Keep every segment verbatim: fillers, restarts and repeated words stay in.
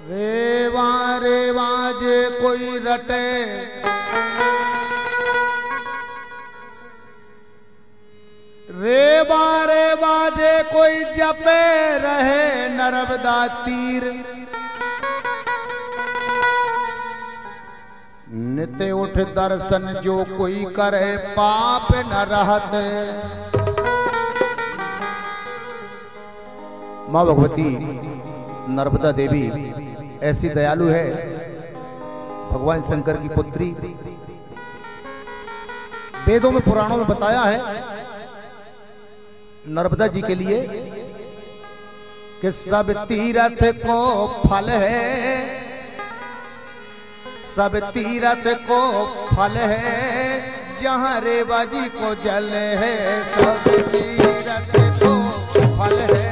रेवा रेवा जे कोई रटे, रेवा रेवा जे कोई जपे रहे नर्मदा तीर। नित उठ दर्शन जो कोई करे पाप न रहत। माँ भगवती नर्मदा देवी ऐसी दयालु है, भगवान शंकर की पुत्री। वेदों में पुराणों में बताया है नर्मदा जी के लिए कि सब तीर्थ को फल है, सब तीर्थ को फल है, जहाँ रेवा जी को जल है। सब तीर्थ को फल है,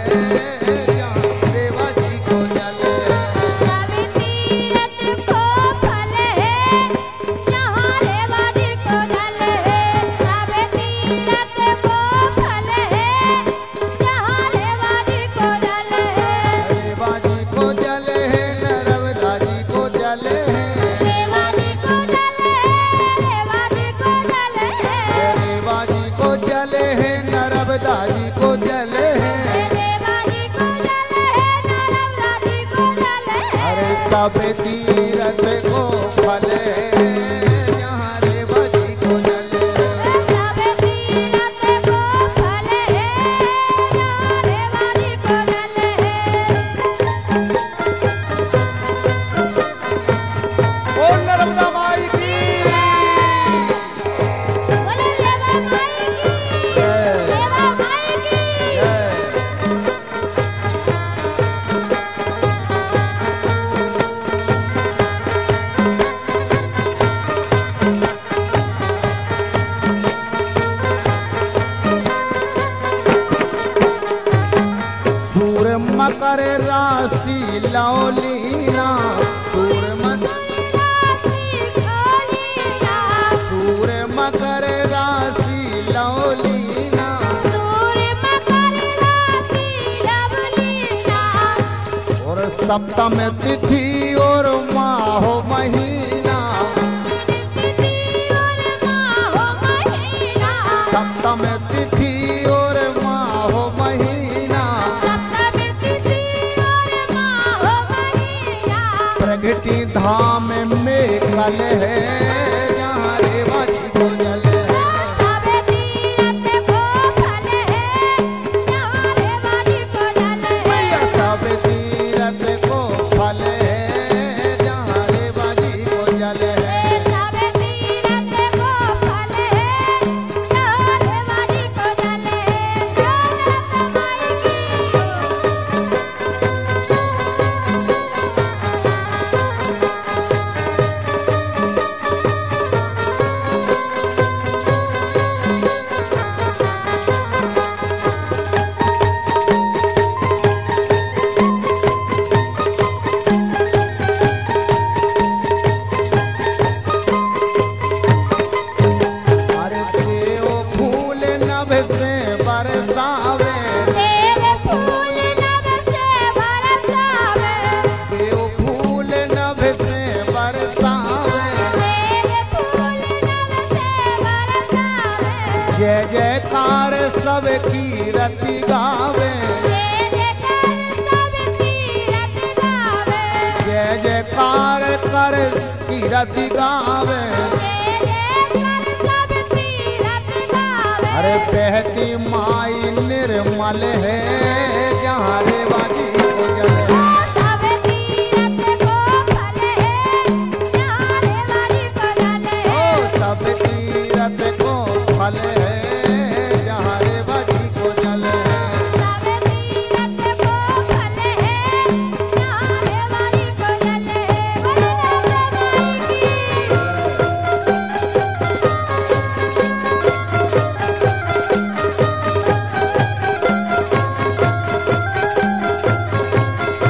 सब तीर्थ को फल है, जहाँ रेवा जी को जल है। सब तीर्थ को फल है, जहाँ रेवा जी को जल है। बोल नर्मदा माई की, बोल रेवा माई की, रेवा माई की। मकर राशि लौलीना, सूर सूर मकर राशि लौलीना, और सप्तम तिथि और माहो महीना, सप्तम तिथि और माहो महीना, प्रगति धाम में कल है, जहाँ रेवा जी को जल है। सब तीर्थ को फल है, जहाँ रेवा जी को जल है। सब तीर्थ को फल है, जहाँ रेवा जी को जल है। सब तीर्थ को फल है, जहाँ रेवा जी को जल जय जयकार सब कीरति गावे, जय जयकार कर कीरति गावे। अरे बहती माई निर्मल है, जहाँ रेवा जी को जल है। सब तीर्थ को फल है, जहाँ रेवा जी को जल है। सब तीर्थ को फल है, जहाँ रेवा जी को जल है। सब तीर्थ को फल है, जहाँ रेवा जी को जल है।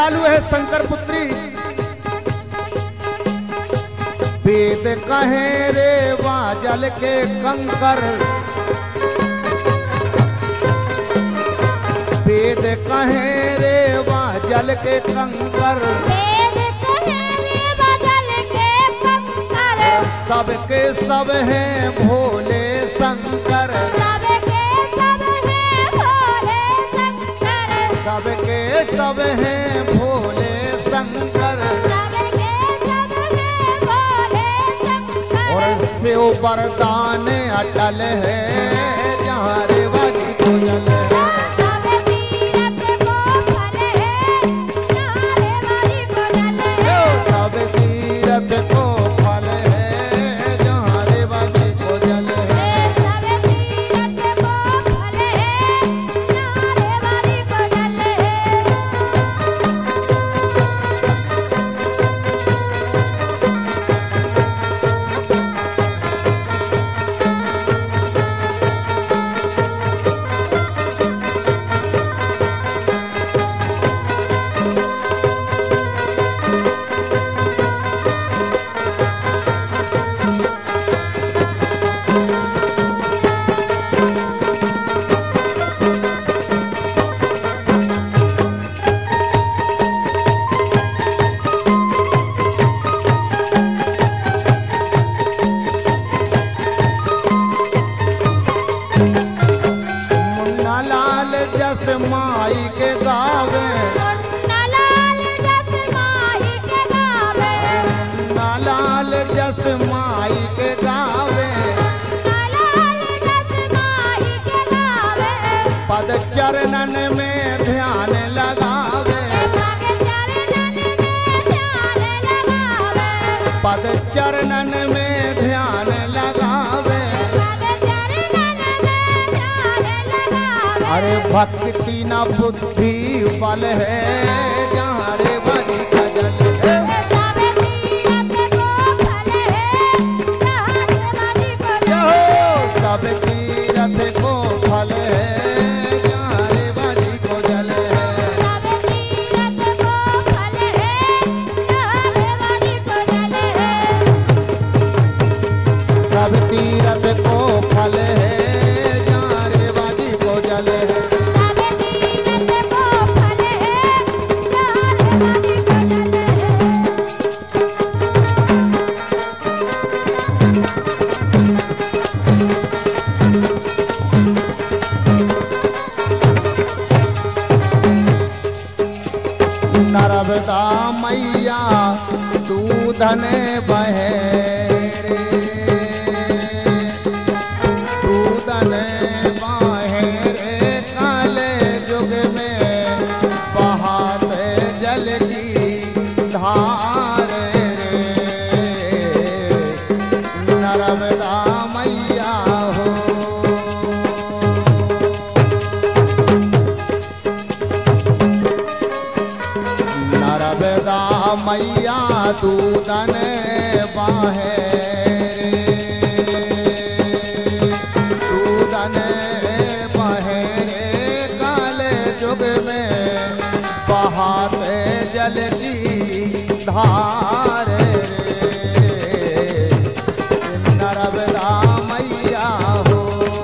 दयालु है शंकर पुत्री। वेद कहे रे वा जल के कंकर, वेद कहे रे वा जल के कंकर, वेद कहे रे वा जल के कंकर, सबके सब हैं भोले शंकर, सबके सब हैं भोले शंकर, सबके सब हैं भोले शंकर। सबके सब हैं भोले शंकर। और शिव वरदान अटल है जहाँ रेवा जी को जल है। सब तीरथ को फल है, जहाँ रेवा जी को जल है। सब तीरथ को फल है जहाँ रेवा जी को जल है। सब तीरथ को फल है, जहाँ रेवा जी को जल है। मुन्ना लाल जस माई के गावे, मुन्ना लाल जस माही के गावे, मुन्ना लाल जस माई के गावे, मुन्ना लाल जस माही के गावे। पद चरणन में ध्यान लगावे, पग चरणन में ध्यान लगावे, पद चरणन में ध्यान लगावे। पग चरणन में ध्यान लगावे। अरे भक्ति न बुद्धि बल है जहाँ रेवा जी का जल है। सब तीरथ को फल है, जहाँ रेवा जी को जल जय है। हो सब तीरथ को फल है जहाँ रेवा जी को जल है। सब तीरथ को फल है, जहाँ रेवा जी को जल है। सब तीरथ को फल है जहाँ रेवा जी को जल है। सब तीरथ को फल है, जहाँ रेवा जी को जल है। नर्मदा मैया दूधन बहे रे, दूधन बहे रे काले युग में बहाते जल की धार रे। नर्मदा मैया हो, नर्मदा मैया दूधन बाहे रे, दूधन बहे रे काले युग में बहाते जल की धार रे। नर्मदा मैया हो,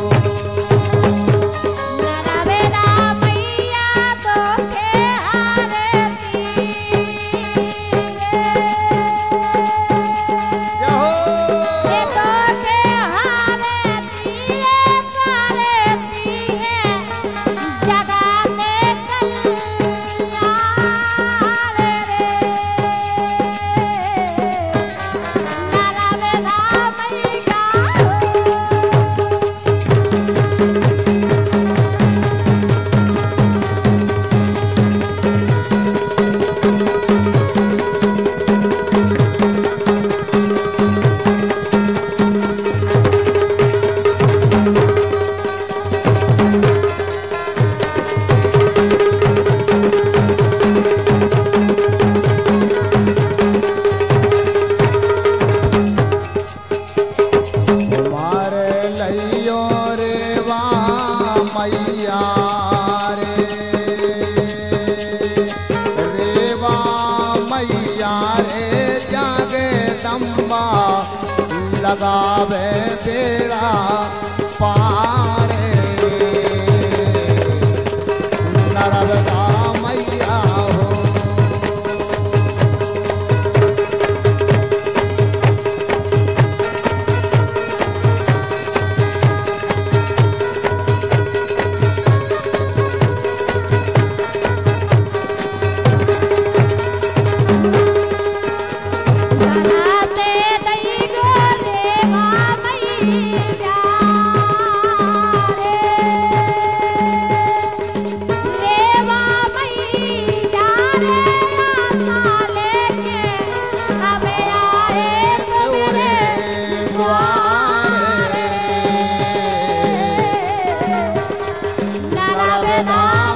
नर्मदा मैया तो के आरती रे। जय हो ये तो के आरती है, आरती है, जगा के कल्याण रे। आवे बेड़ा पारे नर्मदा मैया हो। नहाते दई गो रेवा मैया रे रेवा मैया रे आशा लेके हमें आए तोरे द्वारे नर्मदा